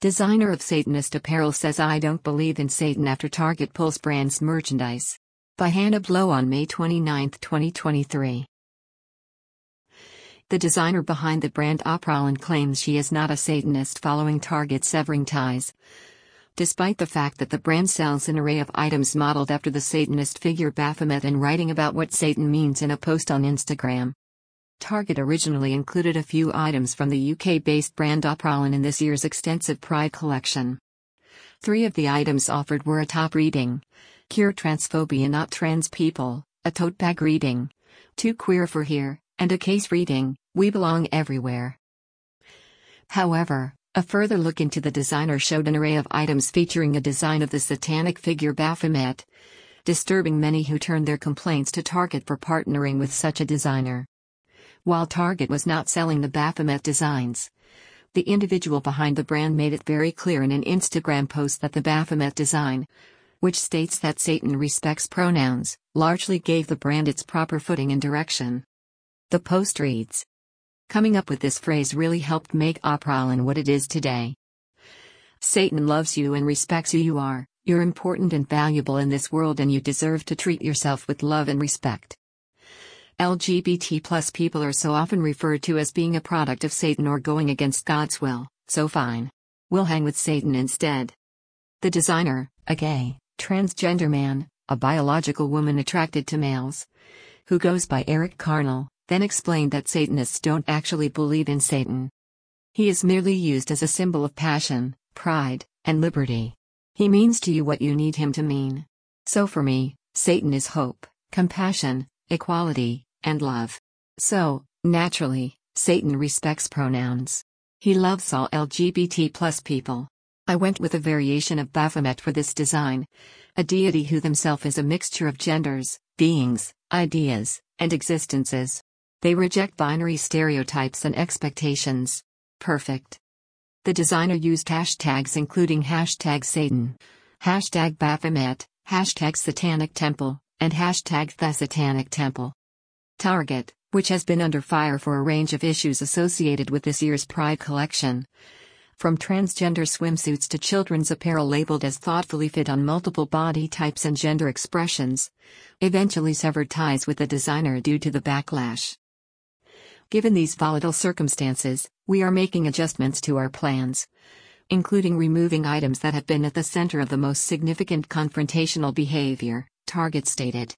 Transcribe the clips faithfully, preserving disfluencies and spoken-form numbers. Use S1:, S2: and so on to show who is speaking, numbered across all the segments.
S1: Designer of Satanist apparel says I don't believe in Satan after Target pulls brand's merchandise. By Hannah Blow on May twenty-ninth, twenty twenty-three. The designer behind the brand Apralan claims she is not a Satanist following Target severing ties. Despite the fact that the brand sells an array of items modeled after the Satanist figure Baphomet and writing about what Satan means in a post on Instagram. Target originally included a few items from the U K-based brand Apralan in this year's extensive Pride collection. Three of the items offered were a top reading, "Cure Transphobia Not Trans People," a tote bag reading, "Too Queer for Here," and a case reading, "We Belong Everywhere." However, a further look into the designer showed an array of items featuring a design of the satanic figure Baphomet, disturbing many who turned their complaints to Target for partnering with such a designer. While Target was not selling the Baphomet designs, the individual behind the brand made it very clear in an Instagram post that the Baphomet design, which states that Satan respects pronouns, largely gave the brand its proper footing and direction. The post reads, "Coming up with this phrase really helped make Apralan what it is today. Satan loves you and respects who you are, you're important and valuable in this world and you deserve to treat yourself with love and respect. L G B T plus people are so often referred to as being a product of Satan or going against God's will, so fine. We'll hang with Satan instead." The designer, a gay, transgender man, a biological woman attracted to males, who goes by Eric Carnell, then explained that Satanists don't actually believe in Satan. He is merely used as a symbol of passion, pride, and liberty. He means to you what you need him to mean. So for me, Satan is hope, compassion, equality, and love. So, naturally, Satan respects pronouns. He loves all L G B T plus people. I went with a variation of Baphomet for this design, a deity who himself is a mixture of genders, beings, ideas, and existences. They reject binary stereotypes and expectations. Perfect. The designer used hashtags including hashtag Satan, hashtag Baphomet, hashtag Satanic Temple, and hashtag The Satanic Temple. Target, which has been under fire for a range of issues associated with this year's Pride collection, from transgender swimsuits to children's apparel labeled as thoughtfully fit on multiple body types and gender expressions, eventually severed ties with the designer due to the backlash. Given these volatile circumstances, we are making adjustments to our plans, including removing items that have been at the center of the most significant confrontational behavior, Target stated.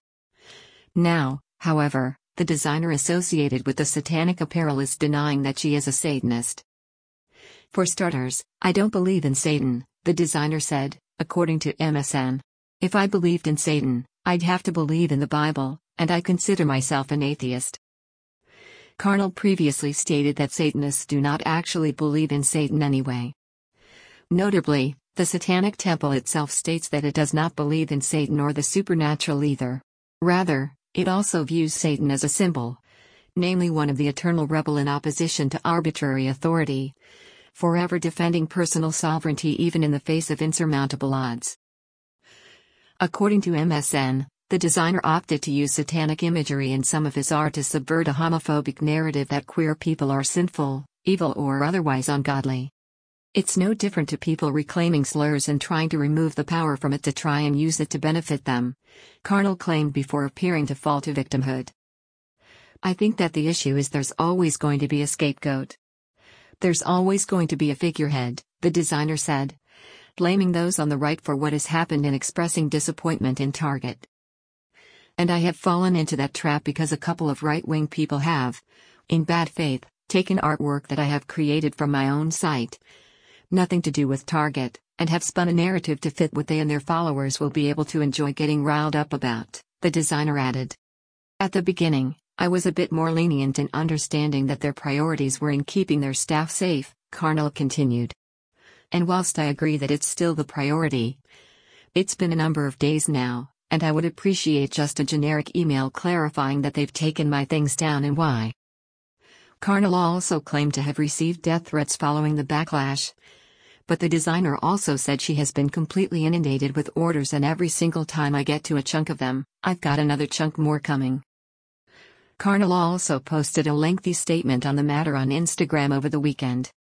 S1: Now, however, the designer associated with the satanic apparel is denying that she is a Satanist. "For starters, I don't believe in Satan," the designer said, according to M S N. "If I believed in Satan, I'd have to believe in the Bible, and I consider myself an atheist." Carnell previously stated that Satanists do not actually believe in Satan anyway. Notably, the Satanic Temple itself states that it does not believe in Satan or the supernatural either. Rather, it also views Satan as a symbol, namely one of the eternal rebel in opposition to arbitrary authority, forever defending personal sovereignty even in the face of insurmountable odds. According to M S N, the designer opted to use satanic imagery in some of his art to subvert a homophobic narrative that queer people are sinful, evil or otherwise ungodly. It's no different to people reclaiming slurs and trying to remove the power from it to try and use it to benefit them, Carnell claimed before appearing to fall to victimhood. "I think that the issue is there's always going to be a scapegoat. There's always going to be a figurehead," the designer said, blaming those on the right for what has happened and expressing disappointment in Target. "And I have fallen into that trap because a couple of right-wing people have, in bad faith, taken artwork that I have created from my own site, nothing to do with Target, and have spun a narrative to fit what they and their followers will be able to enjoy getting riled up about," the designer added. "At the beginning, I was a bit more lenient in understanding that their priorities were in keeping their staff safe," Carnell continued. "And whilst I agree that it's still the priority, it's been a number of days now, and I would appreciate just a generic email clarifying that they've taken my things down and why." Carnell also claimed to have received death threats following the backlash, but the designer also said she has been completely inundated with orders and every single time I get to a chunk of them, I've got another chunk more coming. Carnell also posted a lengthy statement on the matter on Instagram over the weekend.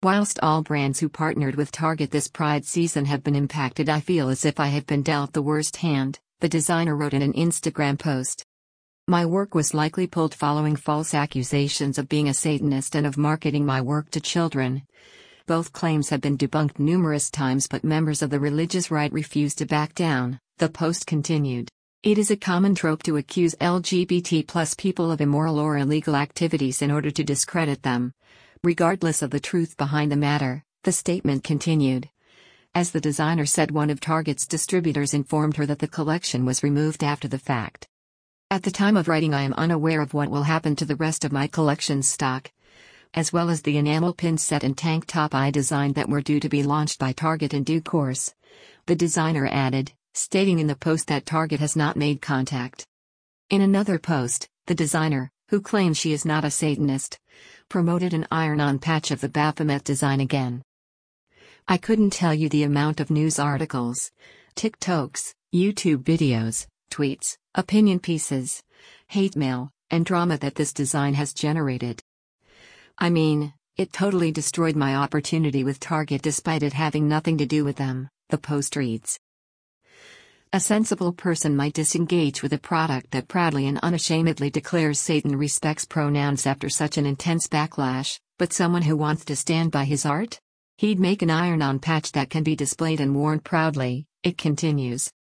S1: Whilst all brands who partnered with Target this Pride season have been impacted, I feel as if I have been dealt the worst hand, the designer wrote in an Instagram post. My work was likely pulled following false accusations of being a Satanist and of marketing my work to children. Both claims have been debunked numerous times, but members of the religious right refuse to back down, the post continued. It is a common trope to accuse L G B T plus people of immoral or illegal activities in order to discredit them. Regardless of the truth behind the matter, the statement continued. As the designer said, one of Target's distributors informed her that the collection was removed after the fact. At the time of writing, I am unaware of what will happen to the rest of my collection's stock, as well as the enamel pin set and tank top I designed that were due to be launched by Target in due course. The designer added, stating in the post that Target has not made contact. In another post, the designer, who claims she is not a Satanist, promoted an iron-on patch of the Baphomet design again. I couldn't tell you the amount of news articles, TikToks, YouTube videos, tweets, opinion pieces, hate mail, and drama that this design has generated. I mean, it totally destroyed my opportunity with Target despite it having nothing to do with them, the post reads. A sensible person might disengage with a product that proudly and unashamedly declares Satan respects pronouns after such an intense backlash, but someone who wants to stand by his art? He'd make an iron-on patch that can be displayed and worn proudly, it continues.